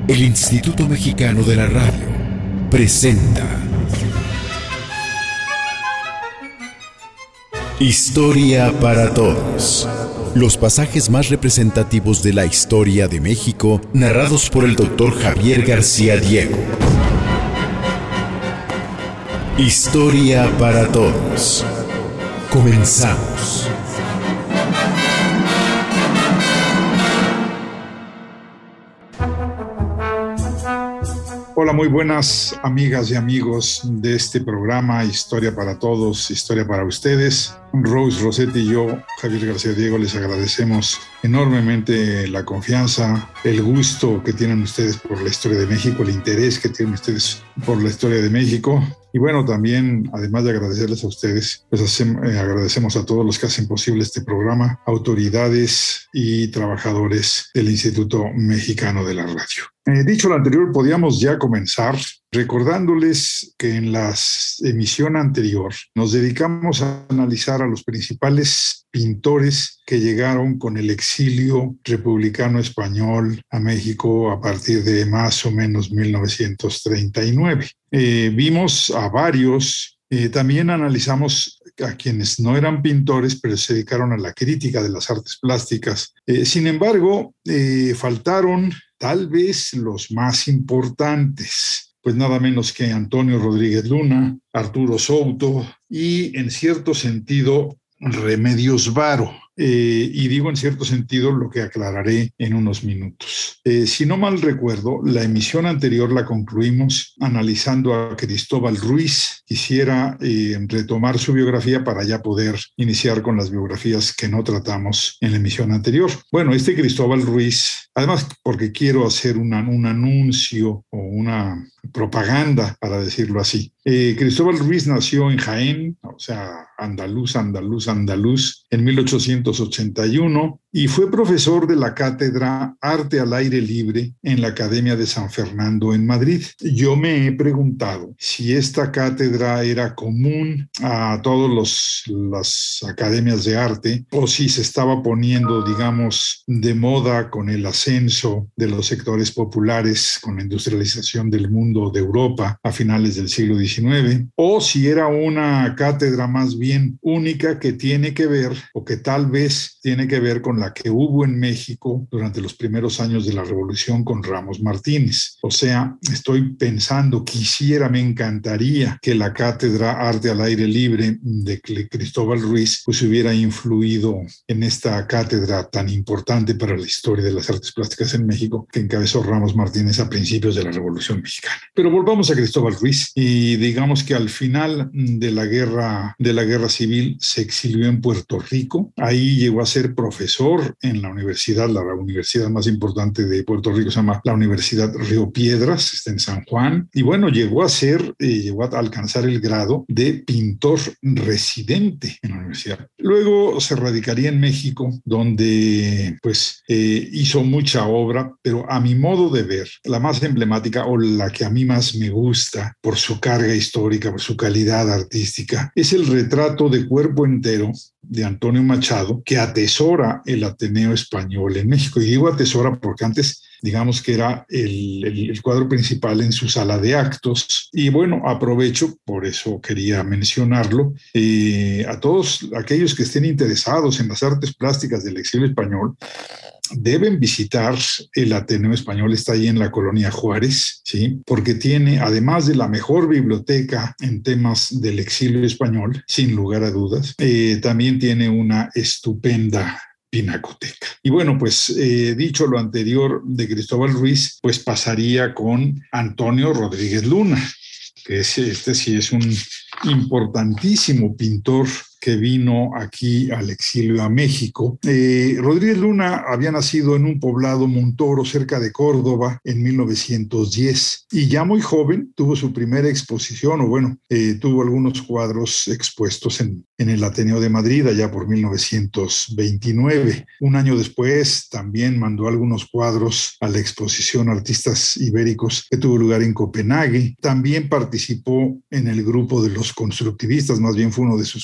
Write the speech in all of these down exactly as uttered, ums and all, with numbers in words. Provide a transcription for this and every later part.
El Instituto Mexicano de la Radio presenta Historia para Todos. Los pasajes más representativos de la historia de México, narrados por el doctor Javier García Diego. Historia para Todos. Comenzamos. Hola, muy buenas amigas y amigos de este programa Historia para Todos, Historia para Ustedes. Rose Rossetti y yo, Javier García Diego, les agradecemos enormemente la confianza, el gusto que tienen ustedes por la historia de México, el interés que tienen ustedes por la historia de México. Y bueno, también, además de agradecerles a ustedes, pues hacemos, eh, agradecemos a todos los que hacen posible este programa, autoridades y trabajadores del Instituto Mexicano de la Radio. Eh, dicho lo anterior, podíamos ya comenzar recordándoles que en la emisión anterior nos dedicamos a analizar a los principales pintores que llegaron con el exilio republicano español a México a partir de más o menos mil novecientos treinta y nueve. Eh, vimos a varios, eh, también analizamos a quienes no eran pintores, pero se dedicaron a la crítica de las artes plásticas. Eh, sin embargo, eh, faltaron tal vez los más importantes, pues nada menos que Antonio Rodríguez Luna, Arturo Souto y, en cierto sentido, Remedios Varo. Eh, y digo en cierto sentido lo que aclararé en unos minutos. Eh, si no mal recuerdo, la emisión anterior la concluimos analizando a Cristóbal Ruiz. Quisiera eh, retomar su biografía para ya poder iniciar con las biografías que no tratamos en la emisión anterior. Bueno, este Cristóbal Ruiz, además porque quiero hacer una, un anuncio o una propaganda, para decirlo así. Eh, Cristóbal Ruiz nació en Jaén, o sea, andaluz, andaluz, andaluz, en mil ochocientos ochenta y uno, y fue profesor de la cátedra Arte al Aire Libre en la Academia de San Fernando en Madrid. Yo me he preguntado si esta cátedra era común a todas las academias de arte o si se estaba poniendo, digamos, de moda con el ascenso de los sectores populares, con la industrialización del mundo de Europa a finales del siglo diecinueve, o si era una cátedra más bien única que tiene que ver, o que tal vez tiene que ver con la que hubo en México durante los primeros años de la Revolución con Ramos Martínez. O sea, estoy pensando, quisiera, me encantaría que la cátedra Arte al Aire Libre de Cristóbal Ruiz pues hubiera influido en esta cátedra tan importante para la historia de las artes plásticas en México que encabezó Ramos Martínez a principios de la Revolución Mexicana. Pero volvamos a Cristóbal Ruiz y digamos que al final de la guerra, de la guerra civil se exilió en Puerto Rico. Ahí llegó a ser profesor en la universidad, la universidad más importante de Puerto Rico se llama la Universidad Río Piedras, está en San Juan, y bueno, llegó a ser, eh, llegó a alcanzar el grado de pintor residente en la universidad. Luego se radicaría en México, donde pues eh, hizo mucha obra, pero a mi modo de ver, la más emblemática o la que a mí más me gusta por su carga histórica, por su calidad artística, es el retrato de cuerpo entero de Antonio Machado, que atesora el Ateneo Español en México. Y digo atesora porque antes, digamos que era el, el, el cuadro principal en su sala de actos. Y bueno, aprovecho, por eso quería mencionarlo, eh, a todos aquellos que estén interesados en las artes plásticas del exilio español, deben visitar el Ateneo Español, está ahí en la Colonia Juárez, ¿sí? Porque tiene, además de la mejor biblioteca en temas del exilio español, sin lugar a dudas, eh, también tiene una estupenda pinacoteca. Y bueno, pues eh, dicho lo anterior de Cristóbal Ruiz, pues pasaría con Antonio Rodríguez Luna, que es, este sí es un importantísimo pintor que vino aquí al exilio a México. Eh, Rodríguez Luna había nacido en un poblado Montoro, cerca de Córdoba, en mil novecientos diez, y ya muy joven tuvo su primera exposición, o bueno, eh, tuvo algunos cuadros expuestos en, en el Ateneo de Madrid, allá por mil novecientos veintinueve. Un año después también mandó algunos cuadros a la exposición Artistas Ibéricos que tuvo lugar en Copenhague. También participó en el grupo de los constructivistas, más bien fue uno de sus fundadores,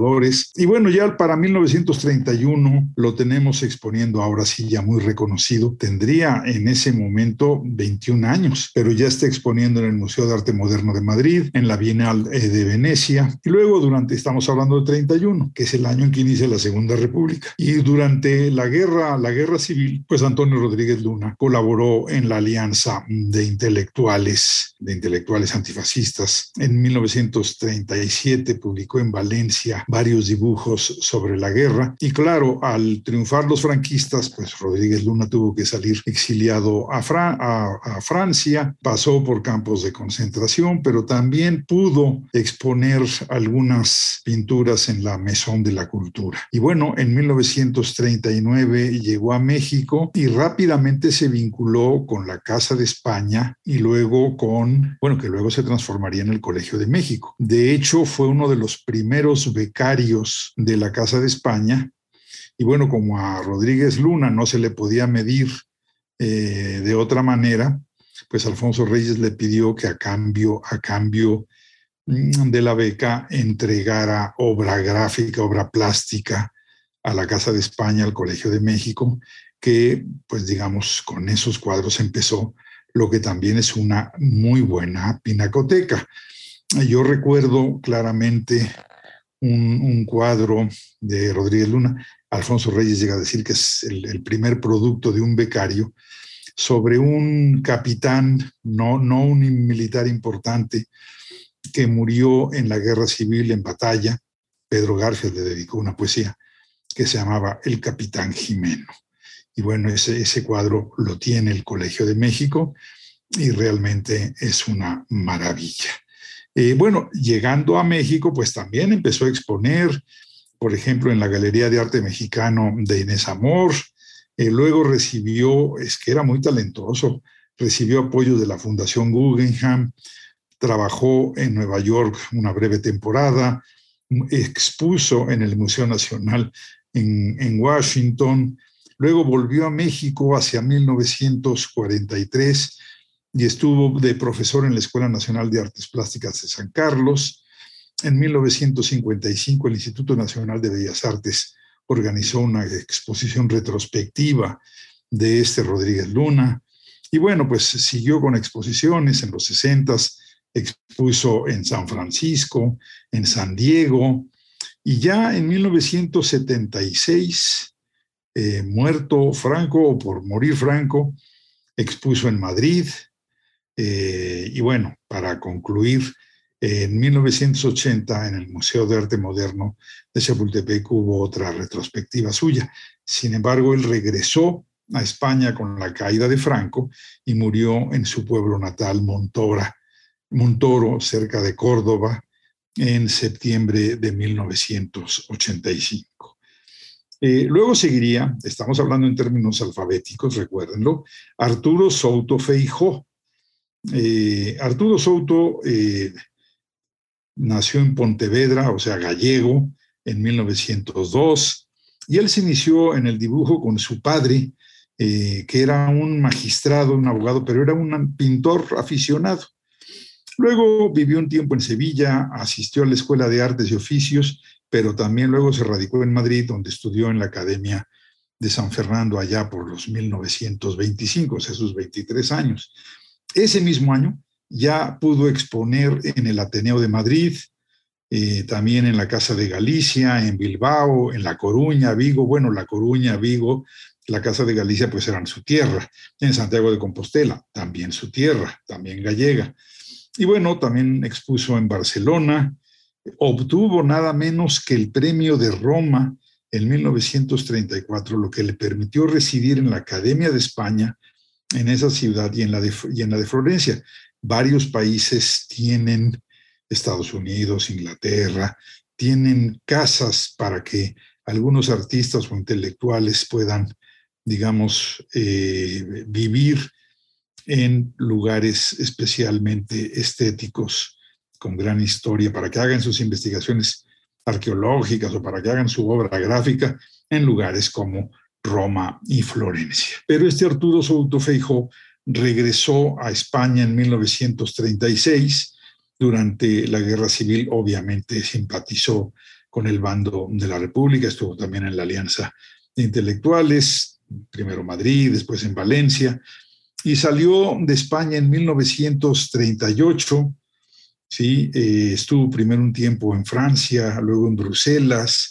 fundadores. Y bueno, ya para mil novecientos treinta y uno lo tenemos exponiendo, ahora sí ya muy reconocido. Tendría en ese momento veintiún años, pero ya está exponiendo en el Museo de Arte Moderno de Madrid, en la Bienal de Venecia. Y luego durante, estamos hablando de treinta y uno, que es el año en que inicia la Segunda República. Y durante la guerra, la guerra civil, pues Antonio Rodríguez Luna colaboró en la Alianza de Intelectuales, de intelectuales antifascistas. En mil novecientos treinta y siete publicó en Valencia varios dibujos sobre la guerra. Y claro, al triunfar los franquistas, pues Rodríguez Luna tuvo que salir exiliado a, Fra- a, a Francia, pasó por campos de concentración, pero también pudo exponer algunas pinturas en la Maison de la Cultura. Y bueno, en mil novecientos treinta y nueve llegó a México y rápidamente se vinculó con la Casa de España y luego con, bueno, que luego se transformaría en el Colegio de México. De hecho, fue uno de los primeros becarios de la Casa de España. Y bueno, como a Rodríguez Luna no se le podía medir eh, de otra manera, pues Alfonso Reyes le pidió que a cambio, a cambio de la beca entregara obra gráfica, obra plástica a la Casa de España, al Colegio de México, que pues digamos con esos cuadros empezó lo que también es una muy buena pinacoteca. Yo recuerdo claramente un, un cuadro de Rodríguez Luna. Alfonso Reyes llega a decir que es el, el primer producto de un becario, sobre un capitán, no, no un militar importante, que murió en la guerra civil en batalla. Pedro Garfield le dedicó una poesía que se llamaba El Capitán Jimeno. Y bueno, ese, ese cuadro lo tiene el Colegio de México y realmente es una maravilla. Eh, bueno, llegando a México, pues también empezó a exponer, por ejemplo, en la Galería de Arte Mexicano de Inés Amor. Eh, luego recibió, es que era muy talentoso, recibió apoyo de la Fundación Guggenheim, trabajó en Nueva York una breve temporada, expuso en el Museo Nacional en, en Washington, luego volvió a México hacia mil novecientos cuarenta y tres y estuvo de profesor en la Escuela Nacional de Artes Plásticas de San Carlos. En mil novecientos cincuenta y cinco el Instituto Nacional de Bellas Artes organizó una exposición retrospectiva de este Rodríguez Luna. Y bueno, pues siguió con exposiciones en los sesentas, expuso en San Francisco, en San Diego, y ya en mil novecientos setenta y seis, eh, muerto Franco o por morir Franco, expuso en Madrid. Eh, y bueno, para concluir, eh, en mil novecientos ochenta en el Museo de Arte Moderno de Chapultepec hubo otra retrospectiva suya. Sin embargo, él regresó a España con la caída de Franco y murió en su pueblo natal, Montora, Montoro, cerca de Córdoba, en septiembre de mil novecientos ochenta y cinco. Eh, luego seguiría, estamos hablando en términos alfabéticos, recuérdenlo, Arturo Souto Feijó. Eh, Arturo Souto eh, nació en Pontevedra, o sea, gallego, en mil novecientos dos, y él se inició en el dibujo con su padre, eh, que era un magistrado, un abogado, pero era un pintor aficionado. Luego vivió un tiempo en Sevilla, asistió a la Escuela de Artes y Oficios, pero también luego se radicó en Madrid, donde estudió en la Academia de San Fernando allá por los mil novecientos veinticinco, o sea, sus veintitrés años. Ese mismo año ya pudo exponer en el Ateneo de Madrid, eh, también en la Casa de Galicia, en Bilbao, en La Coruña, Vigo. Bueno, La Coruña, Vigo, la Casa de Galicia pues eran su tierra. En Santiago de Compostela, también su tierra, también gallega. Y bueno, también expuso en Barcelona, obtuvo nada menos que el Premio de Roma en mil novecientos treinta y cuatro, lo que le permitió residir en la Academia de España, en esa ciudad y en la de, y en la de Florencia. Varios países tienen, Estados Unidos, Inglaterra, tienen casas para que algunos artistas o intelectuales puedan, digamos, eh, vivir en lugares especialmente estéticos, con gran historia, para que hagan sus investigaciones arqueológicas o para que hagan su obra gráfica en lugares como Roma y Florencia. Pero este Arturo Souto Feijó regresó a España en mil novecientos treinta y seis. Durante la Guerra Civil, obviamente, simpatizó con el bando de la República, estuvo también en la Alianza de Intelectuales, primero Madrid, después en Valencia, y salió de España en mil novecientos treinta y ocho, ¿sí? Eh, estuvo primero un tiempo en Francia, luego en Bruselas,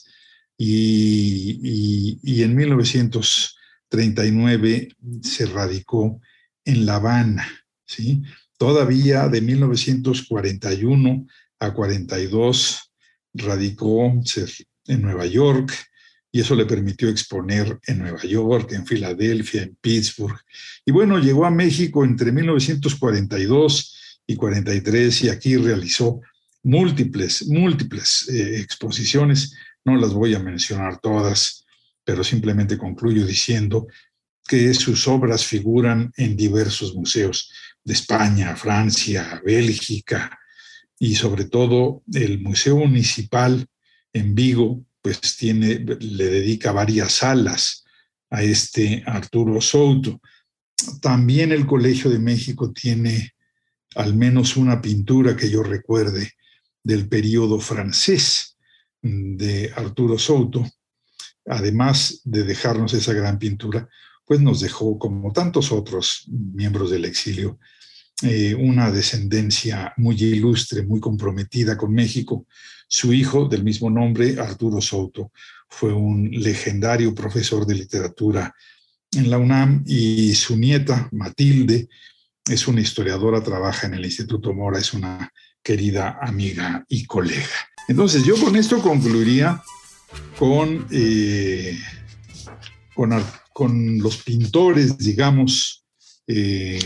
y, y, y en mil novecientos treinta y nueve se radicó en La Habana, ¿sí? Todavía de mil novecientos cuarenta y uno a cuarenta y dos radicó en Nueva York, y eso le permitió exponer en Nueva York, en Filadelfia, en Pittsburgh. Y bueno, llegó a México entre mil novecientos cuarenta y dos y cuarenta y tres, y aquí realizó múltiples, múltiples eh, exposiciones. No las voy a mencionar todas, pero simplemente concluyo diciendo que sus obras figuran en diversos museos de España, Francia, Bélgica, y sobre todo el Museo Municipal en Vigo, pues tiene, le dedica varias salas a este Arturo Souto. También el Colegio de México tiene al menos una pintura que yo recuerde del periodo francés de Arturo Souto. Además de dejarnos esa gran pintura, pues nos dejó, como tantos otros miembros del exilio, eh, una descendencia muy ilustre, muy comprometida con México. Su hijo, del mismo nombre, Arturo Souto, fue un legendario profesor de literatura en la UNAM, y su nieta, Matilde, es una historiadora, trabaja en el Instituto Mora, es una querida amiga y colega. Entonces, yo con esto concluiría con, eh, con, con los pintores, digamos, eh,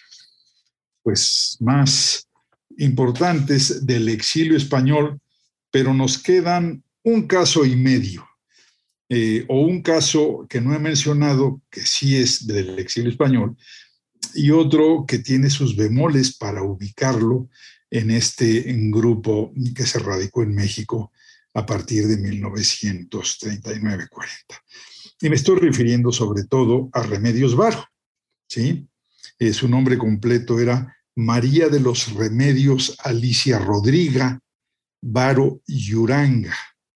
pues más importantes del exilio español, pero nos quedan un caso y medio, eh, o un caso que no he mencionado, que sí es del exilio español, y otro que tiene sus bemoles para ubicarlo en este grupo que se radicó en México a partir de mil novecientos treinta y nueve cuarenta. Y me estoy refiriendo sobre todo a Remedios Varo, ¿sí? Eh, su nombre completo era María de los Remedios Alicia Rodriga Varo y Uranga.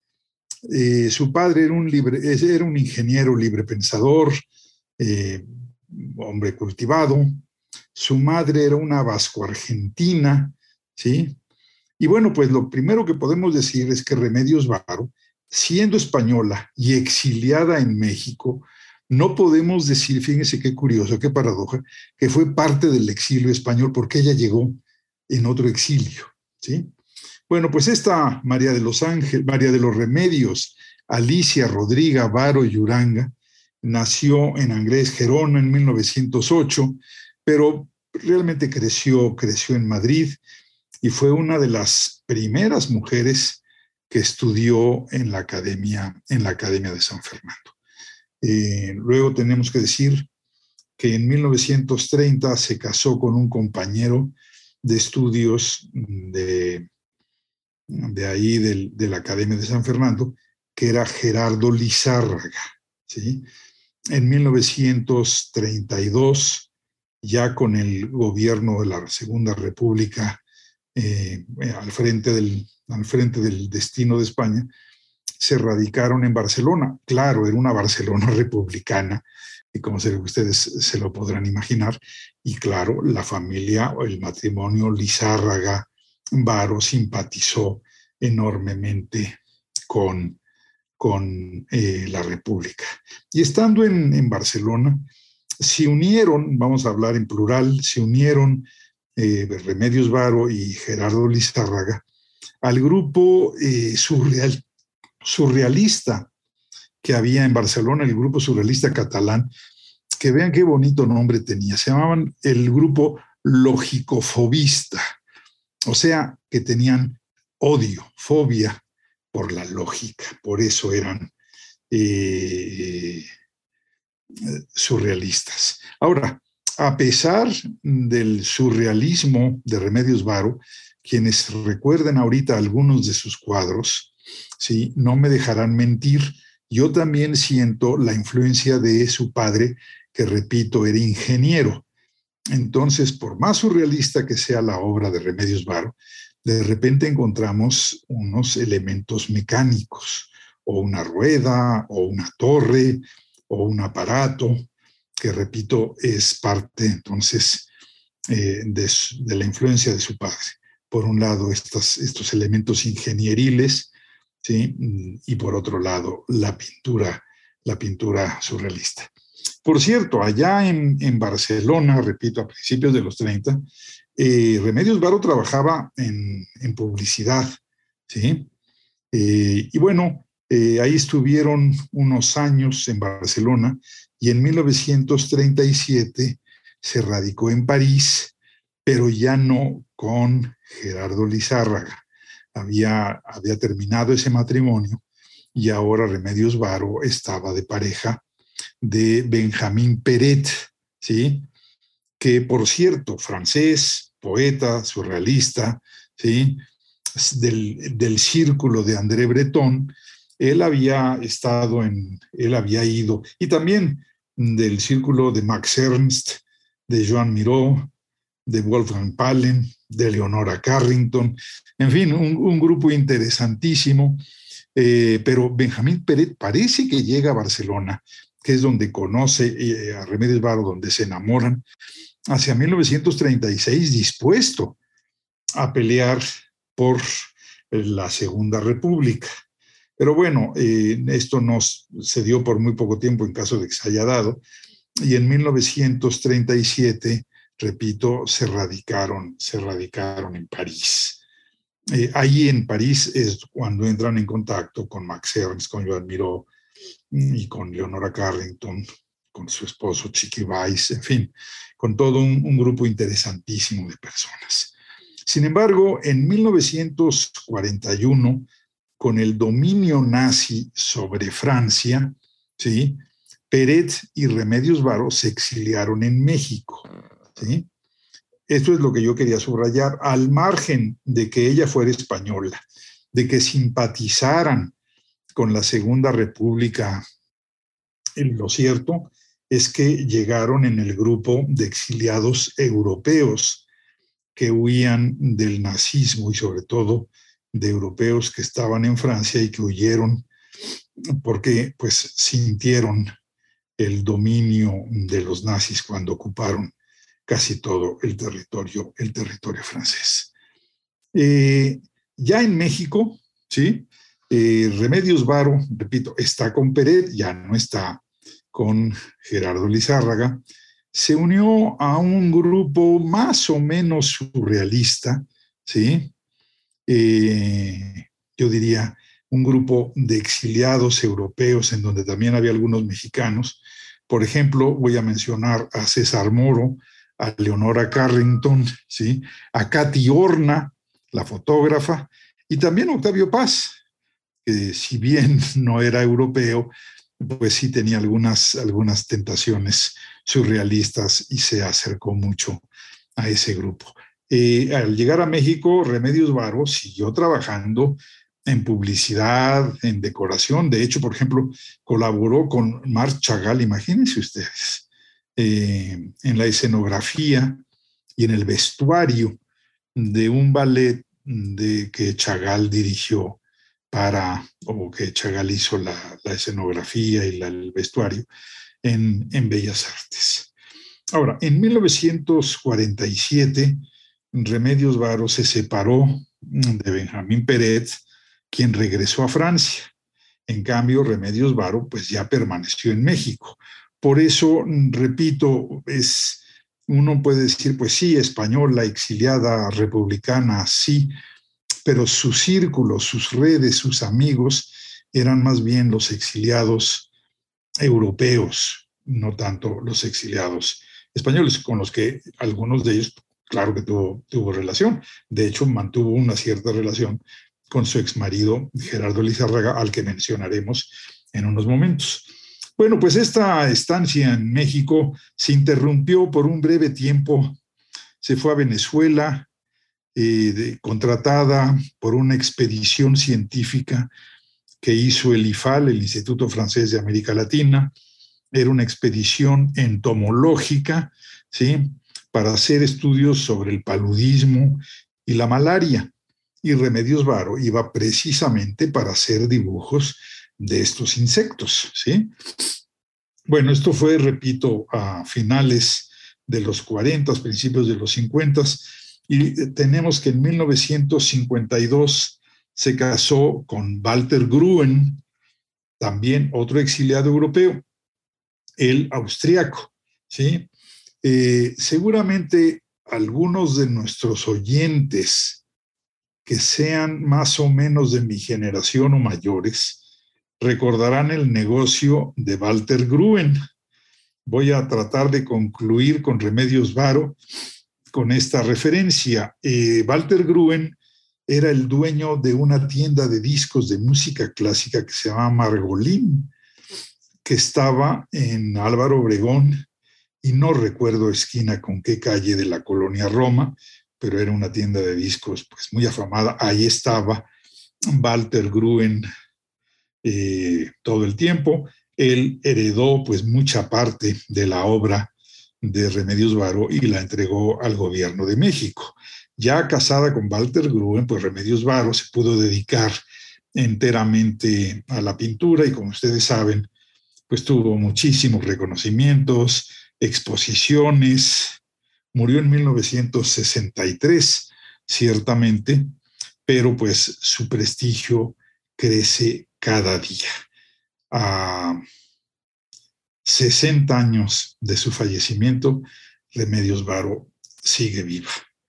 Eh, su padre era un, libre, era un ingeniero librepensador, eh, hombre cultivado. Su madre era una vasco-argentina, ¿sí? Y bueno, pues lo primero que podemos decir es que Remedios Varo, siendo española y exiliada en México, no podemos decir, fíjense qué curioso, qué paradoja, que fue parte del exilio español, porque ella llegó en otro exilio, ¿sí? Bueno, pues esta María de los Ángeles, María de los Remedios, Alicia Rodriga Varo y Uranga, nació en Anglés, Gerona, en mil novecientos ocho, pero realmente creció, creció en Madrid, y fue una de las primeras mujeres que estudió en la Academia, en la Academia de San Fernando. Eh, luego tenemos que decir que en mil novecientos treinta se casó con un compañero de estudios de, de ahí, del, de la Academia de San Fernando, que era Gerardo Lizárraga, ¿sí? En mil novecientos treinta y dos, ya con el gobierno de la Segunda República eh, al, frente del, al frente del destino de España, se radicaron en Barcelona. Claro, era una Barcelona republicana, y como se, ustedes se lo podrán imaginar, y claro, la familia o el matrimonio Lizárraga Varo simpatizó enormemente con, con eh, la República. Y estando en, en Barcelona, se unieron, vamos a hablar en plural, se unieron eh, Remedios Varo y Gerardo Lizárraga al grupo eh, surreal, surrealista que había en Barcelona, el grupo surrealista catalán, que vean qué bonito nombre tenía. Se llamaban el grupo logicofobista, o sea, que tenían odio, fobia por la lógica, por eso eran eh, surrealistas. Ahora, a pesar del surrealismo de Remedios Varo, quienes recuerden ahorita algunos de sus cuadros, ¿sí?, no me dejarán mentir, yo también siento la influencia de su padre, que repito, era ingeniero. Entonces, por más surrealista que sea la obra de Remedios Varo, de repente encontramos unos elementos mecánicos, o una rueda, o una torre, o un aparato, que repito, es parte entonces eh, de, su, de la influencia de su padre. Por un lado, estas, estos elementos ingenieriles, ¿sí? Y por otro lado, la pintura, la pintura surrealista. Por cierto, allá en, en Barcelona, repito, a principios de los treinta, eh, Remedios Varo trabajaba en, en publicidad, ¿sí? Eh, y bueno, eh, ahí estuvieron unos años en Barcelona y en mil novecientos treinta y siete se radicó en París, pero ya no con Gerardo Lizárraga. Había, había terminado ese matrimonio y ahora Remedios Varo estaba de pareja de Benjamín Peret, ¿sí? Que por cierto, francés, poeta, surrealista, ¿sí? Del, del círculo de André Breton, él había estado en, él había ido, y también del círculo de Max Ernst, de Joan Miró, de Wolfgang Palen, de Leonora Carrington, en fin, un, un grupo interesantísimo, eh, pero Benjamín Peret parece que llega a Barcelona, que es donde conoce eh, a Remedios Varo, donde se enamoran, hacia mil novecientos treinta y seis, dispuesto a pelear por la Segunda República. Pero bueno, eh, esto nos se dio por muy poco tiempo en caso de que se haya dado, y en mil novecientos treinta y siete, repito, se radicaron, se radicaron en París. Eh, ahí en París es cuando entran en contacto con Max Ernst, con Joan Miró y con Leonora Carrington, con su esposo Chiqui Weiss, en fin, con todo un, un grupo interesantísimo de personas. Sin embargo, en mil novecientos cuarenta y uno, con el dominio nazi sobre Francia, ¿sí? Peret y Remedios Varo se exiliaron en México, ¿sí? Esto es lo que yo quería subrayar, al margen de que ella fuera española, de que simpatizaran con la Segunda República. Lo cierto es que llegaron en el grupo de exiliados europeos que huían del nazismo y sobre todo de europeos que estaban en Francia y que huyeron porque pues sintieron el dominio de los nazis cuando ocuparon casi todo el territorio, el territorio francés. Eh, ya en México, ¿sí? Eh, Remedios Varo, repito, está con Peret, ya no está con Gerardo Lizárraga, se unió a un grupo más o menos surrealista, ¿sí? Eh, yo diría un grupo de exiliados europeos en donde también había algunos mexicanos. Por ejemplo, voy a mencionar a César Moro, a Leonora Carrington, ¿sí? A Katy Horna, la fotógrafa, y también a Octavio Paz, que si bien no era europeo, pues sí tenía algunas, algunas tentaciones surrealistas y se acercó mucho a ese grupo. Eh, al llegar a México, Remedios Varo siguió trabajando en publicidad, en decoración. De hecho, por ejemplo, colaboró con Marc Chagall, imagínense ustedes, eh, en la escenografía y en el vestuario de un ballet de que Chagall dirigió para, o que Chagall hizo la, la escenografía y la, el vestuario en, en Bellas Artes. Ahora, en mil novecientos cuarenta y siete, Remedios Varo se separó de Benjamín Peret, quien regresó a Francia. En cambio, Remedios Varo pues ya permaneció en México. Por eso, repito, es, uno puede decir, pues sí, española, exiliada, republicana, sí, pero su círculo, sus redes, sus amigos eran más bien los exiliados europeos, no tanto los exiliados españoles, con los que algunos de ellos, claro que tuvo, tuvo relación. De hecho, mantuvo una cierta relación con su exmarido Gerardo Lizárraga, al que mencionaremos en unos momentos. Bueno, pues esta estancia en México se interrumpió por un breve tiempo. Se fue a Venezuela, eh, de, contratada por una expedición científica que hizo el I F A L, el Instituto Francés de América Latina. Era una expedición entomológica, ¿sí?, para hacer estudios sobre el paludismo y la malaria. y Remedios Varo iba precisamente para hacer dibujos de estos insectos, ¿sí? Bueno, esto fue, repito, a finales de los cuarenta, principios de los cincuenta, y tenemos que en mil novecientos cincuenta y dos se casó con Walter Gruen, también otro exiliado europeo, el austriaco, ¿sí? Eh, seguramente algunos de nuestros oyentes que sean más o menos de mi generación o mayores recordarán el negocio de Walter Gruen. Voy a tratar de concluir con Remedios Varo con esta referencia. Eh, Walter Gruen era el dueño de una tienda de discos de música clásica que se llama Margolín, que estaba en Álvaro Obregón, y no recuerdo esquina con qué calle de la colonia Roma, pero era una tienda de discos pues muy afamada. Ahí estaba Walter Gruen eh, todo el tiempo. Él heredó pues mucha parte de la obra de Remedios Varo y la entregó al gobierno de México. Ya casada con Walter Gruen, pues Remedios Varo se pudo dedicar enteramente a la pintura y, como ustedes saben, pues tuvo muchísimos reconocimientos, exposiciones. Murió en mil novecientos sesenta y tres, ciertamente, pero pues su prestigio crece cada día. A sesenta años de su fallecimiento, Remedios Varo sigue viva.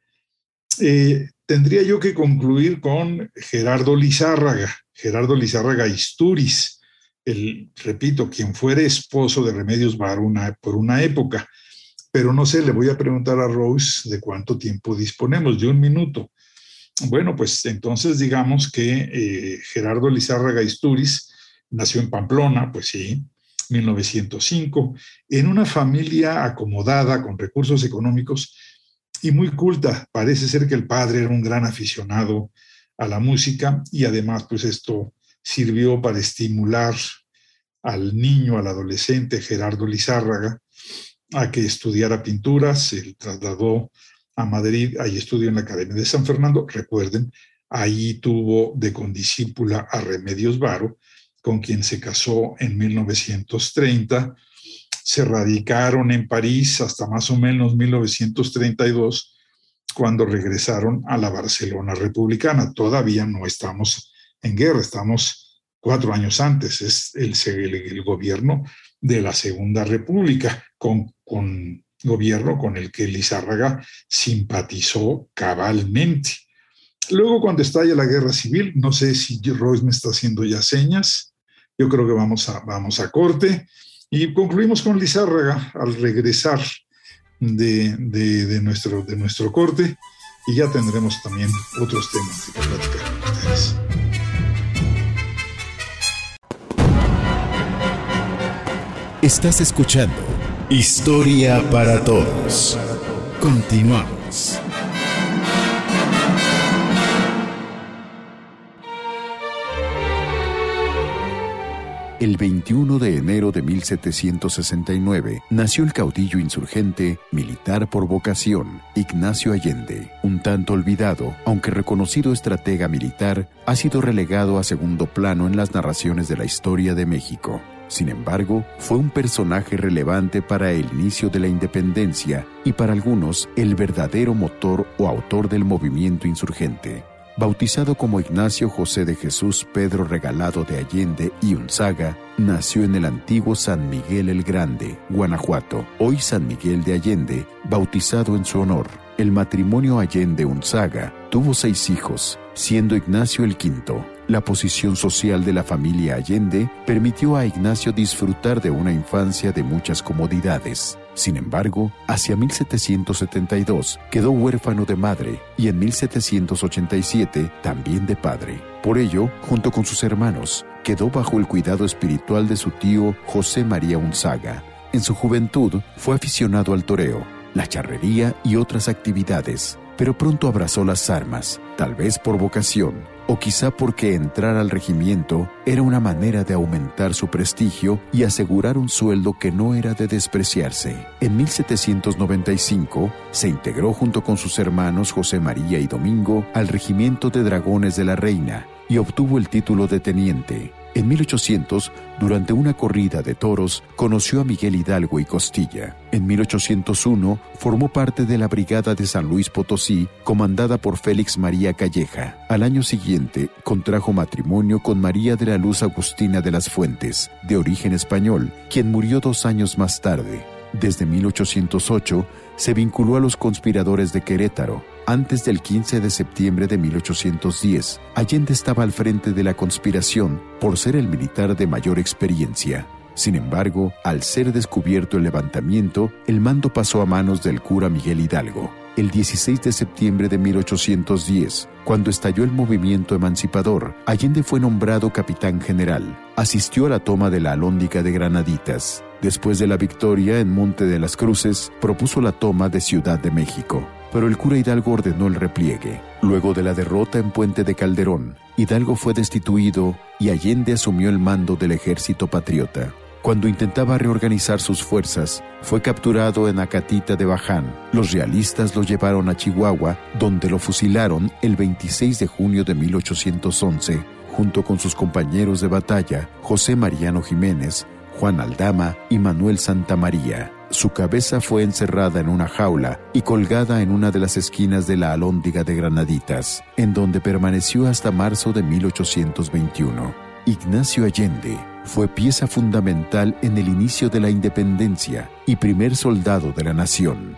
Eh, tendría yo que concluir con Gerardo Lizárraga, Gerardo Lizárraga Istúriz, el, repito, quien fuera esposo de Remedios Varo una, por una época, pero no sé, le voy a preguntar a Rose de cuánto tiempo disponemos, de un minuto. Bueno, pues entonces digamos que eh, Gerardo Lizárraga Istúriz nació en Pamplona, pues sí, mil novecientos cinco, en una familia acomodada, con recursos económicos y muy culta. Parece ser que el padre era un gran aficionado a la música y además pues esto sirvió para estimular al niño, al adolescente Gerardo Lizárraga a que estudiara pintura. Se trasladó a Madrid, ahí estudió en la Academia de San Fernando. Recuerden, ahí tuvo de condiscípula a Remedios Varo, con quien se casó en mil novecientos treinta. Se radicaron en París hasta más o menos mil novecientos treinta y dos, cuando regresaron a la Barcelona republicana. Todavía no estamos en guerra, estamos cuatro años antes, es el, el, el gobierno de la Segunda República, con, con gobierno con el que Lizárraga simpatizó cabalmente. Luego, cuando estalla la guerra civil, no sé si Royce me está haciendo ya señas, yo creo que vamos a, vamos a corte y concluimos con Lizárraga al regresar de, de, de, nuestro, de nuestro corte, y ya tendremos también otros temas que platicar con ustedes. Estás escuchando Historia para Todos. Continuamos. El veintiuno de enero de mil setecientos sesenta y nueve nació el caudillo insurgente, militar por vocación, Ignacio Allende. Un tanto olvidado, aunque reconocido estratega militar, ha sido relegado a segundo plano en las narraciones de la historia de México. Sin embargo, fue un personaje relevante para el inicio de la independencia y para algunos el verdadero motor o autor del movimiento insurgente. Bautizado como Ignacio José de Jesús Pedro Regalado de Allende y Unzaga, nació en el antiguo San Miguel el Grande, Guanajuato, hoy San Miguel de Allende, bautizado en su honor. El matrimonio Allende-Unzaga tuvo seis hijos, siendo Ignacio el quinto. La posición social de la familia Allende permitió a Ignacio disfrutar de una infancia de muchas comodidades. Sin embargo, hacia mil setecientos setenta y dos quedó huérfano de madre y en mil setecientos ochenta y siete también de padre. Por ello, junto con sus hermanos, quedó bajo el cuidado espiritual de su tío José María Unzaga. En su juventud fue aficionado al toreo, la charrería y otras actividades. pero pronto abrazó las armas, tal vez por vocación, o quizá porque entrar al regimiento era una manera de aumentar su prestigio y asegurar un sueldo que no era de despreciarse. En mil setecientos noventa y cinco se integró junto con sus hermanos José María y Domingo al Regimiento de Dragones de la Reina y obtuvo el título de teniente. En mil ochocientos, durante una corrida de toros, conoció a Miguel Hidalgo y Costilla. En mil ochocientos uno, formó parte de la Brigada de San Luis Potosí, comandada por Félix María Calleja. Al año siguiente, contrajo matrimonio con María de la Luz Agustina de las Fuentes, de origen español, quien murió dos años más tarde. Desde mil ochocientos ocho, se vinculó a los conspiradores de Querétaro. Antes del quince de septiembre de mil ochocientos diez, Allende estaba al frente de la conspiración por ser el militar de mayor experiencia. Sin embargo, al ser descubierto el levantamiento, el mando pasó a manos del cura Miguel Hidalgo. El dieciséis de septiembre de mil ochocientos diez, cuando estalló el movimiento emancipador, Allende fue nombrado capitán general. Asistió a la toma de la Alhóndiga de Granaditas. Después de la victoria en Monte de las Cruces, propuso la toma de Ciudad de México, pero el cura Hidalgo ordenó el repliegue. Luego de la derrota en Puente de Calderón, Hidalgo fue destituido y Allende asumió el mando del ejército patriota. Cuando intentaba reorganizar sus fuerzas, fue capturado en Acatita de Baján. Los realistas lo llevaron a Chihuahua, donde lo fusilaron el veintiséis de junio de mil ochocientos once, junto con sus compañeros de batalla, José Mariano Jiménez, Juan Aldama y Manuel Santamaría. Su cabeza fue encerrada en una jaula y colgada en una de las esquinas de la Alhóndiga de Granaditas, en donde permaneció hasta marzo de mil ochocientos veintiuno. Ignacio Allende fue pieza fundamental en el inicio de la independencia y primer soldado de la nación.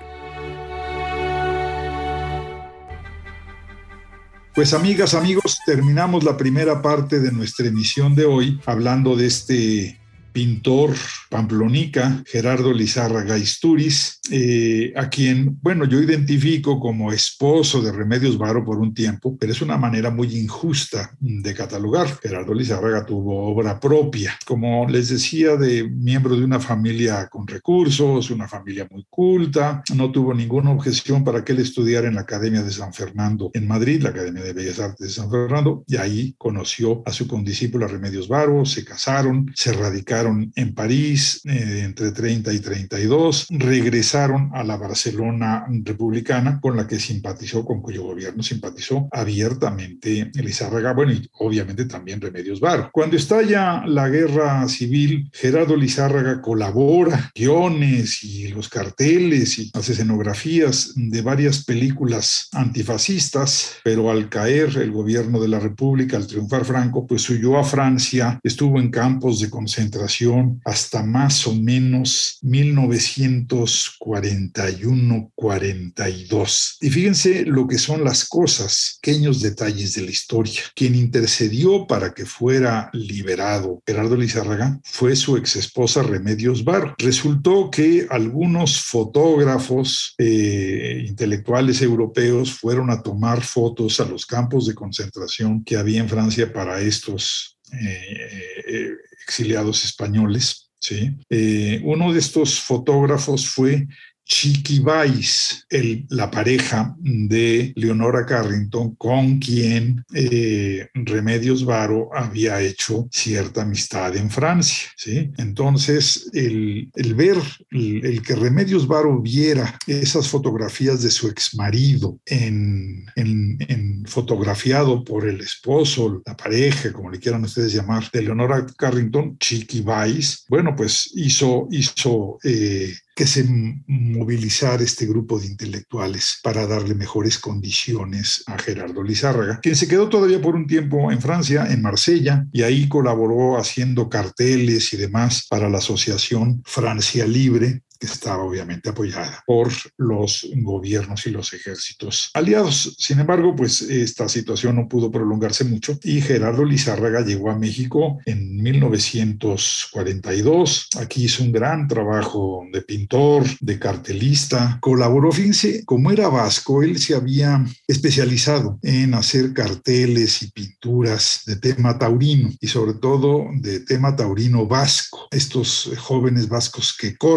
Pues amigas, amigos, terminamos la primera parte de nuestra emisión de hoy hablando de este pintor pamplonica, Gerardo Lizárraga Istúriz, eh, a quien, bueno, yo identifico como esposo de Remedios Varo por un tiempo, pero es una manera muy injusta de catalogar. Gerardo Lizárraga tuvo obra propia, como les decía, de miembro de una familia con recursos, una familia muy culta, no tuvo ninguna objeción para que él estudiara en la Academia de San Fernando en Madrid, la Academia de Bellas Artes de San Fernando, y ahí conoció a su condiscípula Remedios Varo, se casaron, se radicaron en París eh, entre treinta y treinta y dos, regresaron a la Barcelona republicana con la que simpatizó, con cuyo gobierno simpatizó abiertamente Lizárraga, bueno, y obviamente también Remedios Varo. Cuando estalla la guerra civil, Gerardo Lizárraga colabora guiones y los carteles y las escenografías de varias películas antifascistas, pero al caer el gobierno de la República, al triunfar Franco, pues huyó a Francia, estuvo en campos de concentración hasta más o menos mil novecientos cuarenta y uno cuarenta y dos. Y fíjense lo que son las cosas, pequeños detalles de la historia. Quien intercedió para que fuera liberado Gerardo Lizárraga fue su exesposa Remedios Varo. Resultó que algunos fotógrafos eh, intelectuales europeos fueron a tomar fotos a los campos de concentración que había en Francia para estos eh, eh, exiliados españoles, ¿sí? Eh, uno de estos fotógrafos fue Chiqui Baix, el, la pareja de Leonora Carrington, con quien eh, Remedios Varo había hecho cierta amistad en Francia, ¿sí? Entonces, el, el ver, el, el que Remedios Varo viera esas fotografías de su exmarido en, en, en fotografiado por el esposo, la pareja, como le quieran ustedes llamar, de Leonora Carrington, Chiqui Baix, bueno, pues hizo, hizo eh, que se movilizara este grupo de intelectuales para darle mejores condiciones a Gerardo Lizárraga, quien se quedó todavía por un tiempo en Francia, en Marsella, y ahí colaboró haciendo carteles y demás para la Asociación Francia Libre, que estaba obviamente apoyada por los gobiernos y los ejércitos aliados. Sin embargo, pues esta situación no pudo prolongarse mucho y Gerardo Lizárraga llegó a México en mil novecientos cuarenta y dos. Aquí hizo un gran trabajo de pintor, de cartelista. Colaboró, fíjense, como era vasco, él se había especializado en hacer carteles y pinturas de tema taurino y sobre todo de tema taurino vasco. Estos jóvenes vascos que corren a los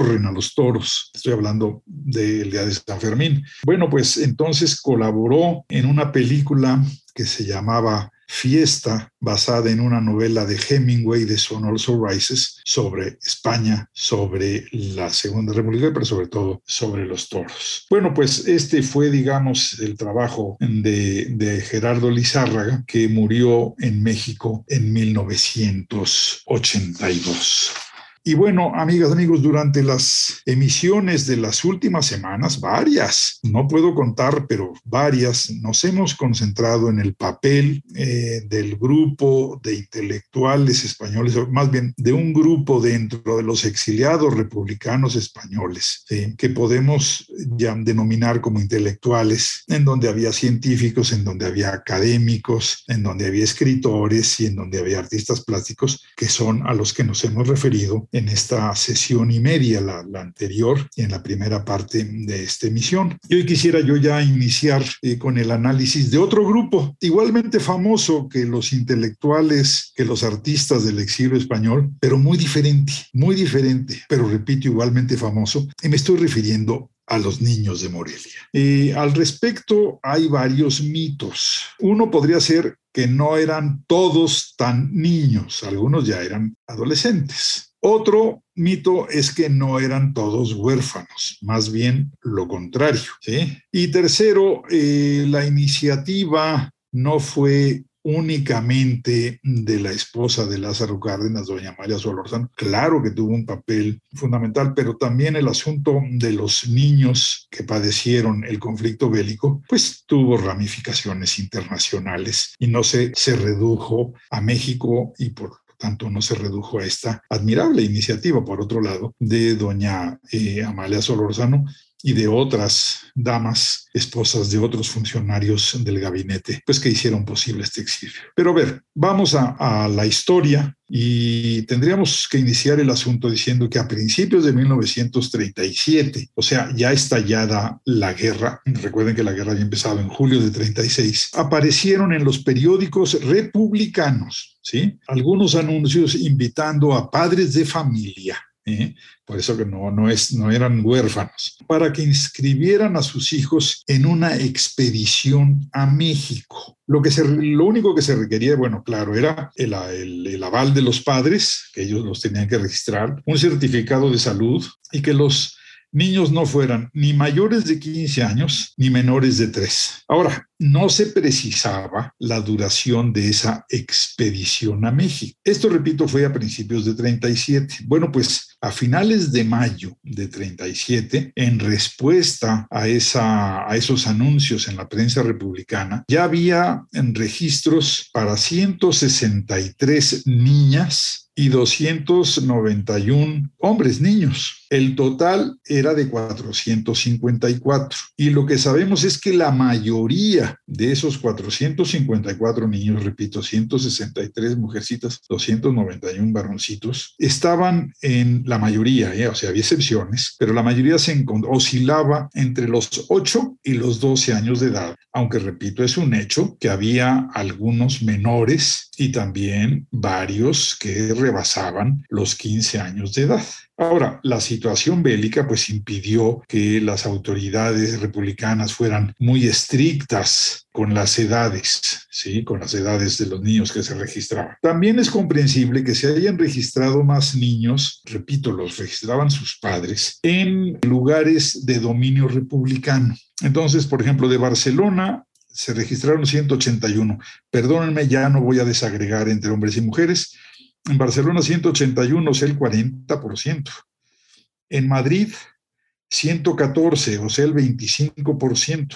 los toros. Estoy hablando del día de San Fermín. Bueno, pues entonces colaboró en una película que se llamaba Fiesta, basada en una novela de Hemingway, de Sun Also Rises, sobre España, sobre la Segunda República, pero sobre todo sobre los toros. Bueno, pues este fue, digamos, el trabajo de, de Gerardo Lizárraga, que murió en México en mil novecientos ochenta y dos. Y bueno, amigas, amigos, durante las emisiones de las últimas semanas, varias, no puedo contar, pero varias, nos hemos concentrado en el papel eh, del grupo de intelectuales españoles, o más bien de un grupo dentro de los exiliados republicanos españoles, ¿sí?, que podemos ya denominar como intelectuales, en donde había científicos, en donde había académicos, en donde había escritores y en donde había artistas plásticos, que son a los que nos hemos referido en esta sesión y media, la, la anterior, y en la primera parte de esta emisión. Y hoy quisiera yo ya iniciar eh, con el análisis de otro grupo, igualmente famoso que los intelectuales, que los artistas del exilio español, pero muy diferente, muy diferente, pero repito, igualmente famoso, y me estoy refiriendo a los niños de Morelia. Eh, al respecto hay varios mitos. Uno podría ser que no eran todos tan niños, algunos ya eran adolescentes. Otro mito es que no eran todos huérfanos, más bien lo contrario, ¿sí? Y tercero, eh, la iniciativa no fue únicamente de la esposa de Lázaro Cárdenas, doña Amalia Solórzano. Claro que tuvo un papel fundamental, pero también el asunto de los niños que padecieron el conflicto bélico, pues tuvo ramificaciones internacionales y no se, se redujo a México y por tanto no se redujo a esta admirable iniciativa, por otro lado, de doña eh, Amalia Solórzano y de otras damas, esposas de otros funcionarios del gabinete, pues que hicieron posible este exilio. Pero a ver, vamos a, a la historia y tendríamos que iniciar el asunto diciendo que a principios de mil novecientos treinta y siete, o sea, ya estallada la guerra, recuerden que la guerra había empezado en julio de treinta y seis, aparecieron en los periódicos republicanos, ¿sí?, algunos anuncios invitando a padres de familia, ¿eh? Por eso que no, no, es, no eran huérfanos, para que inscribieran a sus hijos en una expedición a México. Lo, que se, lo único que se requería, bueno, claro, era el, el, el aval de los padres, que ellos los tenían que registrar, un certificado de salud y que los niños no fueran ni mayores de quince años ni menores de tres. Ahora, no se precisaba la duración de esa expedición a México. Esto, repito, fue a principios de treinta y siete. Bueno, pues a finales de mayo de treinta y siete, en respuesta a, esa, a esos anuncios en la prensa republicana, ya había en registros para ciento sesenta y tres niñas y doscientos noventa y uno hombres, niños. El total era de cuatrocientos cincuenta y cuatro. Y lo que sabemos es que la mayoría de esos cuatrocientos cincuenta y cuatro niños, repito, ciento sesenta y tres mujercitas, doscientos noventa y uno varoncitos, estaban en la mayoría, ¿eh? O sea, había excepciones, pero la mayoría se oscilaba entre los ocho y los doce años de edad. Aunque, repito, es un hecho que había algunos menores y también varios que rebasaban los quince años de edad. Ahora, la situación bélica pues impidió que las autoridades republicanas fueran muy estrictas con las edades, ¿sí? Con las edades de los niños que se registraban. También es comprensible que se hayan registrado más niños, repito, los registraban sus padres, en lugares de dominio republicano. Entonces, por ejemplo, de Barcelona se registraron ciento ochenta y uno. Perdónenme, ya no voy a desagregar entre hombres y mujeres. En Barcelona ciento ochenta y uno, o sea, el cuarenta por ciento. En Madrid ciento catorce, o sea, el veinticinco por ciento.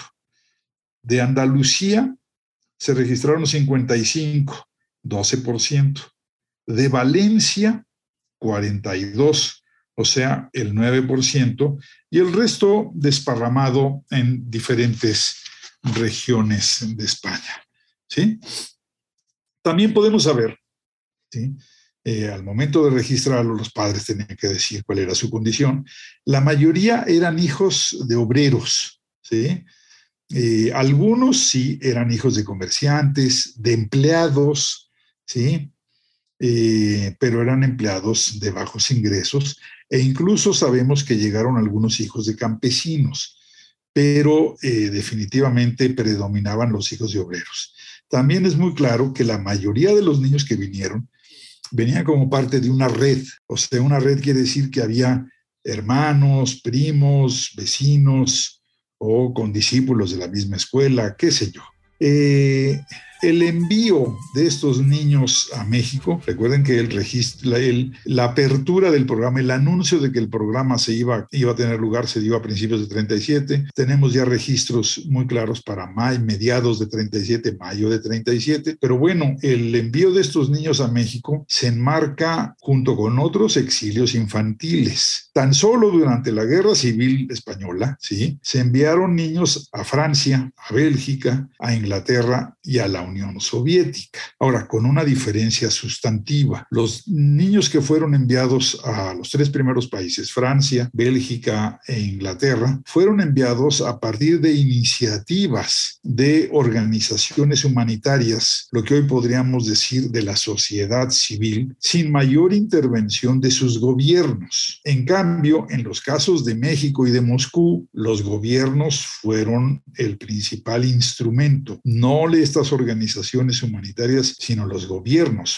De Andalucía se registraron cincuenta y cinco, doce por ciento. De Valencia, cuarenta y dos, o sea, el nueve por ciento. Y el resto desparramado en diferentes regiones de España, ¿sí? También podemos saber, ¿sí? Eh, al momento de registrarlo, los padres tenían que decir cuál era su condición. La mayoría eran hijos de obreros, ¿sí? Eh, algunos sí eran hijos de comerciantes, de empleados, ¿sí? Eh, pero eran empleados de bajos ingresos e incluso sabemos que llegaron algunos hijos de campesinos, pero eh, definitivamente predominaban los hijos de obreros. También es muy claro que la mayoría de los niños que vinieron venían como parte de una red. O sea, una red quiere decir que había hermanos, primos, vecinos o condiscípulos de la misma escuela, qué sé yo. Eh, el envío de estos niños a México, recuerden que el registro, el, la apertura del programa, el anuncio de que el programa se iba, iba a tener lugar se dio a principios de treinta y siete. Tenemos ya registros muy claros para mayo, mediados de treinta y siete, mayo de treinta y siete. Pero bueno, el envío de estos niños a México se enmarca junto con otros exilios infantiles. Tan solo durante la Guerra Civil Española, ¿sí?, se enviaron niños a Francia, a Bélgica, a Inglaterra y a la Unión Soviética. Ahora, con una diferencia sustantiva. Los niños que fueron enviados a los tres primeros países, Francia, Bélgica e Inglaterra, fueron enviados a partir de iniciativas de organizaciones humanitarias, lo que hoy podríamos decir de la sociedad civil, sin mayor intervención de sus gobiernos. En cambio, en los casos de México y de Moscú, los gobiernos fueron el principal instrumento, no estas organizaciones humanitarias, sino los gobiernos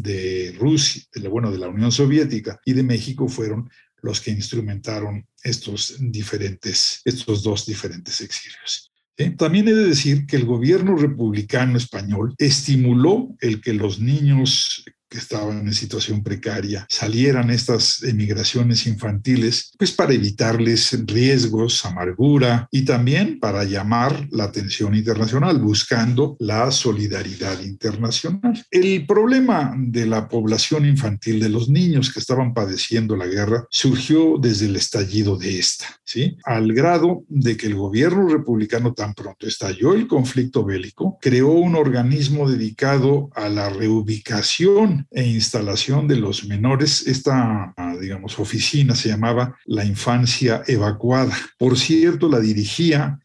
de Rusia, de la, bueno, de la Unión Soviética y de México fueron los que instrumentaron estos diferentes, estos dos diferentes exilios. ¿Sí? También he de decir que el gobierno republicano español estimuló el que los niños que estaban en situación precaria salieran estas emigraciones infantiles, pues para evitarles riesgos, amargura y también para llamar la atención internacional, buscando la solidaridad internacional. El problema de la población infantil, de los niños que estaban padeciendo la guerra, surgió desde el estallido de esta, ¿sí?, al grado de que el gobierno republicano, tan pronto estalló el conflicto bélico, creó un organismo dedicado a la reubicación e instalación de los menores. Esta, digamos, oficina se llamaba la Infancia Evacuada. Por cierto, la dirigía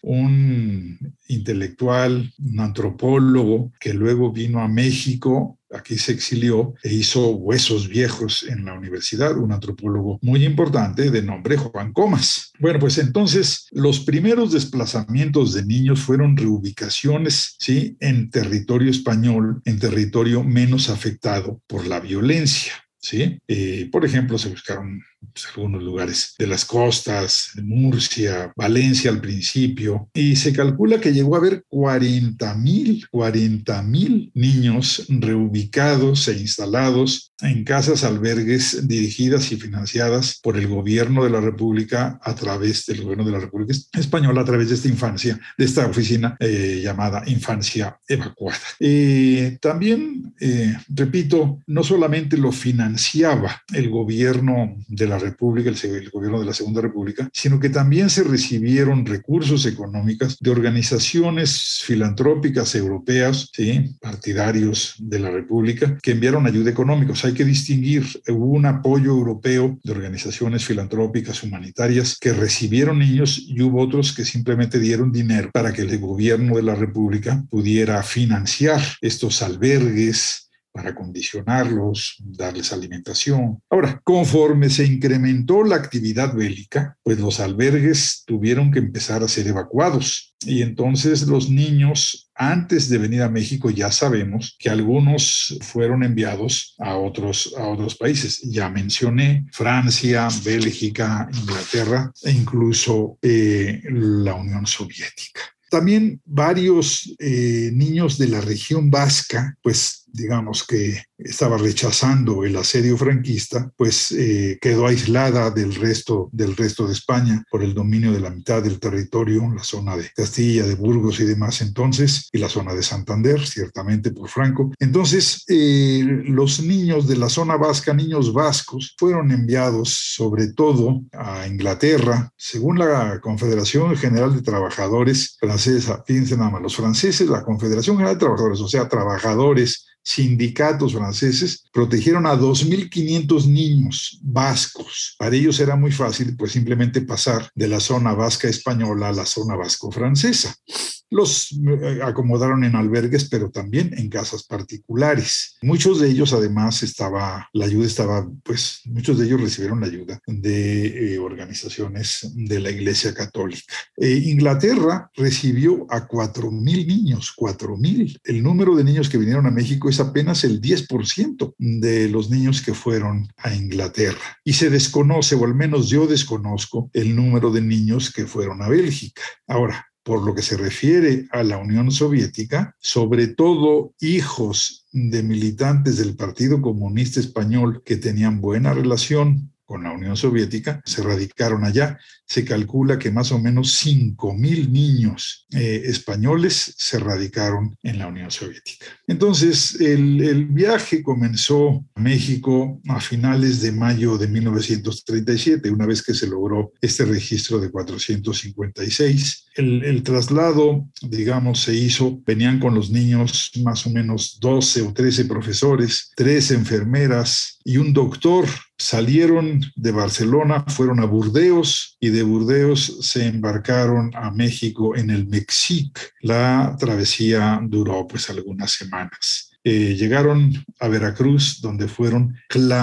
un intelectual, un antropólogo que luego vino a México, aquí se exilió e hizo Huesos Viejos en la universidad, un antropólogo muy importante de nombre Juan Comas. Bueno, pues entonces los primeros desplazamientos de niños fueron reubicaciones, ¿sí?, en territorio español, en territorio menos afectado por la violencia. ¿Sí? Eh, por ejemplo, se buscaron pues, algunos lugares de las costas, de Murcia, Valencia al principio, y se calcula que llegó a haber cuarenta mil niños reubicados e instalados en casas albergues dirigidas y financiadas por el gobierno de la República a través del gobierno de la República Española, a través de esta infancia, de esta oficina eh, llamada Infancia Evacuada. Eh, también, eh, repito, no solamente lo financiaba el gobierno de la República, el, el gobierno de la Segunda República, sino que también se recibieron recursos económicos de organizaciones filantrópicas europeas, ¿sí?, partidarios de la República, que enviaron ayuda económica. O sea, hay que distinguir, hubo un apoyo europeo de organizaciones filantrópicas humanitarias que recibieron niños y hubo otros que simplemente dieron dinero para que el gobierno de la República pudiera financiar estos albergues, para condicionarlos, darles alimentación. Ahora, conforme se incrementó la actividad bélica, pues los albergues tuvieron que empezar a ser evacuados. Y entonces los niños, antes de venir a México, ya sabemos que algunos fueron enviados a otros, a otros países. Ya mencioné Francia, Bélgica, Inglaterra e incluso eh, la Unión Soviética. También varios eh, niños de la región vasca, pues digamos que estaba rechazando el asedio franquista, pues eh, quedó aislada del resto, del resto de España por el dominio de la mitad del territorio, la zona de Castilla, de Burgos y demás entonces, y la zona de Santander, ciertamente por Franco. Entonces, eh, los niños de la zona vasca, niños vascos, fueron enviados sobre todo a Inglaterra, según la Confederación General de Trabajadores francesa. Fíjense nada más, los franceses, la Confederación General de Trabajadores, o sea, trabajadores, sindicatos franceses, protegieron a dos mil quinientos niños vascos. Para ellos era muy fácil, pues simplemente pasar de la zona vasca española a la zona vasco-francesa. Los acomodaron en albergues, pero también en casas particulares. Muchos de ellos, además, estaba, la ayuda estaba, pues, muchos de ellos recibieron la ayuda de eh, organizaciones de la Iglesia Católica. Eh, Inglaterra recibió a cuatro mil niños, cuatro mil. El número de niños que vinieron a México es apenas el diez por ciento de los niños que fueron a Inglaterra. Y se desconoce, o al menos yo desconozco, el número de niños que fueron a Bélgica. Ahora, por lo que se refiere a la Unión Soviética, sobre todo hijos de militantes del Partido Comunista Español que tenían buena relación con la Unión Soviética, se radicaron allá. Se calcula que más o menos cinco mil niños eh, españoles se radicaron en la Unión Soviética. Entonces, el, el viaje comenzó a México a finales de mayo de mil novecientos treinta y siete, una vez que se logró este registro de cuatrocientos cincuenta y seis. El, el traslado, digamos, se hizo, venían con los niños más o menos doce o trece profesores, tres enfermeras y un doctor. Salieron de Barcelona, fueron a Burdeos y de Burdeos se embarcaron a México en el Mexic. La travesía duró pues algunas semanas. Eh, llegaron a Veracruz, donde fueron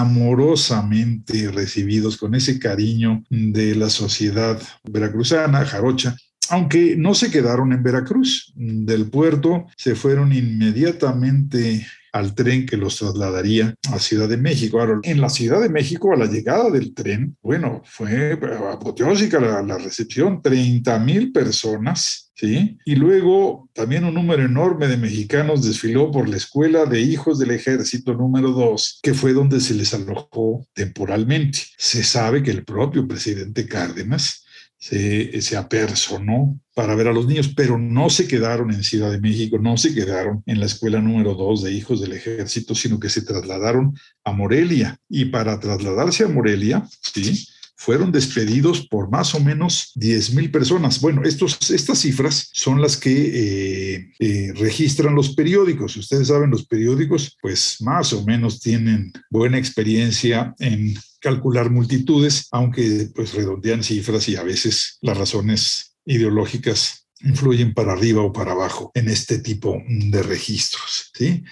clamorosamente recibidos con ese cariño de la sociedad veracruzana, jarocha. Aunque no se quedaron en Veracruz. Del puerto se fueron inmediatamente al tren que los trasladaría a Ciudad de México. Ahora, en la Ciudad de México, a la llegada del tren, bueno, fue apoteósica la, la recepción, treinta mil personas, ¿sí? Y luego también un número enorme de mexicanos desfiló por la Escuela de Hijos del Ejército número dos, que fue donde se les alojó temporalmente. Se sabe que el propio presidente Cárdenas Se, se apersonó para ver a los niños, pero no se quedaron en Ciudad de México, no se quedaron en la escuela número dos de Hijos del Ejército, sino que se trasladaron a Morelia. Y para trasladarse a Morelia, sí, fueron despedidos por más o menos diez mil personas. Bueno, estos, estas cifras son las que eh, eh, registran los periódicos. Ustedes saben, los periódicos, pues más o menos tienen buena experiencia en calcular multitudes, aunque pues redondean cifras y a veces las razones ideológicas influyen para arriba o para abajo en este tipo de registros, ¿sí?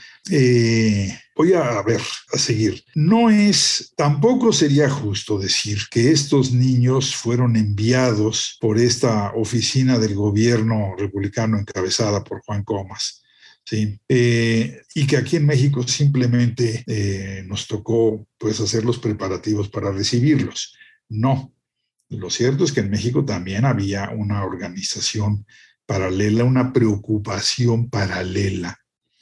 Eh, voy a ver, a seguir. No es, tampoco sería justo decir que estos niños fueron enviados por esta oficina del gobierno republicano encabezada por Juan Comas. Sí, eh, y que aquí en México simplemente eh, nos tocó pues hacer los preparativos para recibirlos. No, lo cierto es que en México también había una organización paralela, una preocupación paralela,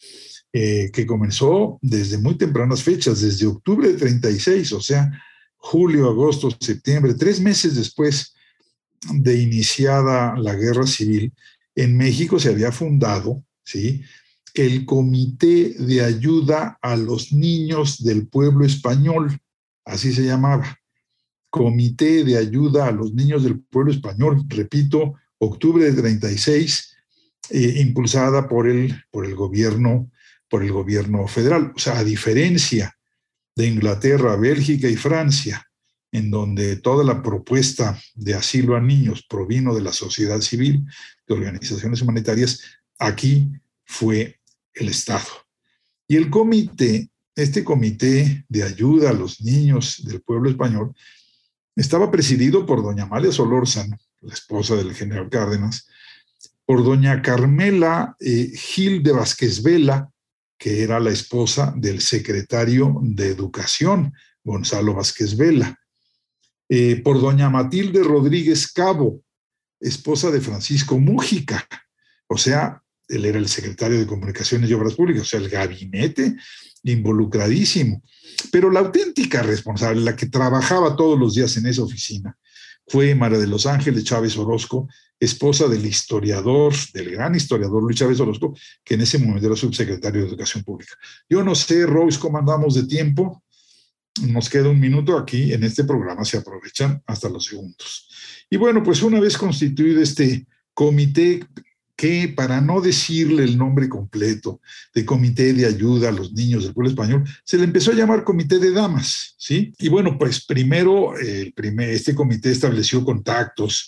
eh, que comenzó desde muy tempranas fechas, desde octubre de treinta y seis, o sea, julio, agosto, septiembre, tres meses después de iniciada la guerra civil, en México se había fundado, ¿sí?, el Comité de Ayuda a los Niños del Pueblo Español, así se llamaba, Comité de Ayuda a los Niños del Pueblo Español, repito, octubre de treinta y seis, eh, impulsada por el, por el gobierno, por el gobierno federal. O sea, a diferencia de Inglaterra, Bélgica y Francia, en donde toda la propuesta de asilo a niños provino de la sociedad civil, de organizaciones humanitarias, aquí fue el Estado. Y el comité, este comité de ayuda a los niños del pueblo español, estaba presidido por doña Amalia Solórzano, la esposa del general Cárdenas, por doña Carmela eh, Gil de Vázquez Vela, que era la esposa del secretario de Educación, Gonzalo Vázquez Vela, eh, por doña Matilde Rodríguez Cabo, esposa de Francisco Mújica, o sea, él era el secretario de Comunicaciones y Obras Públicas, o sea, el gabinete involucradísimo. Pero la auténtica responsable, la que trabajaba todos los días en esa oficina, fue María de los Ángeles Chávez Orozco, esposa del historiador, del gran historiador Luis Chávez Orozco, que en ese momento era subsecretario de Educación Pública. Yo no sé, Rose, cómo andamos de tiempo. Nos queda un minuto aquí, en este programa se aprovechan hasta los segundos. Y bueno, pues una vez constituido este comité, que para no decirle el nombre completo de Comité de Ayuda a los Niños del Pueblo Español, se le empezó a llamar Comité de Damas, ¿sí? Y bueno, pues primero el primer, este comité estableció contactos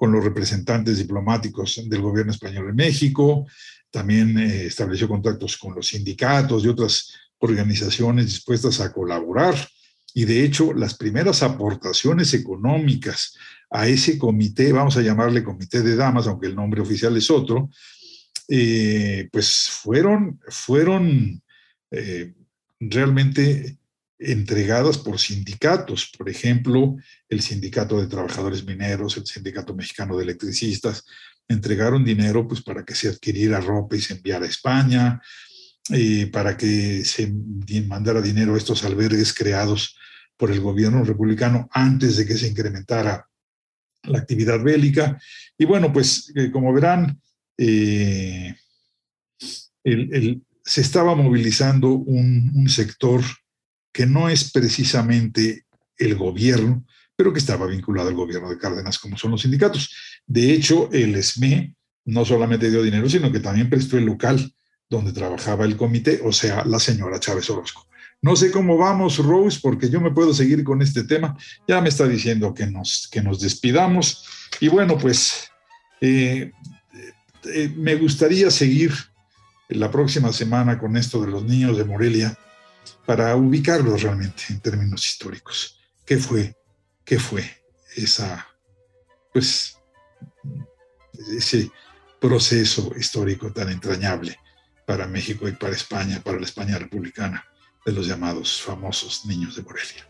con los representantes diplomáticos del gobierno español en México, también eh, estableció contactos con los sindicatos y otras organizaciones dispuestas a colaborar. Y de hecho, las primeras aportaciones económicas a ese comité, vamos a llamarle Comité de Damas, aunque el nombre oficial es otro, eh, pues fueron, fueron eh, realmente entregadas por sindicatos. Por ejemplo, el Sindicato de Trabajadores Mineros, el Sindicato Mexicano de Electricistas, entregaron dinero pues, para que se adquiriera ropa y se enviara a España, eh, para que se mandara dinero a estos albergues creados por el gobierno republicano antes de que se incrementara la actividad bélica. Y bueno, pues eh, como verán, eh, el, el, se estaba movilizando un, un sector que no es precisamente el gobierno, pero que estaba vinculado al gobierno de Cárdenas, como son los sindicatos. De hecho, el E S M E no solamente dio dinero, sino que también prestó el local donde trabajaba el comité, o sea, la señora Chávez Orozco. No sé cómo vamos, Rose, porque yo me puedo seguir con este tema. Ya me está diciendo que nos, que nos despidamos. Y bueno, pues eh, eh, me gustaría seguir la próxima semana con esto de los niños de Morelia para ubicarlos realmente en términos históricos. ¿Qué fue? ¿Qué fue esa, pues, ese proceso histórico tan entrañable para México y para España, para la España republicana, de los llamados famosos niños de Morelia?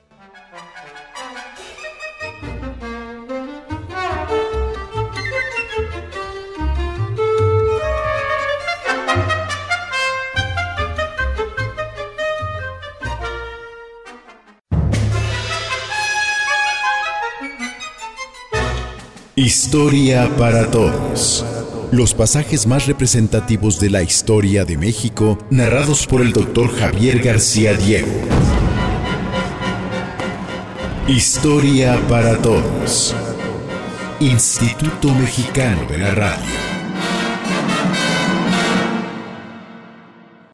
Historia para todos. Los pasajes más representativos de la historia de México, narrados por el doctor Javier García Diego. Historia para todos. Instituto Mexicano de la Radio.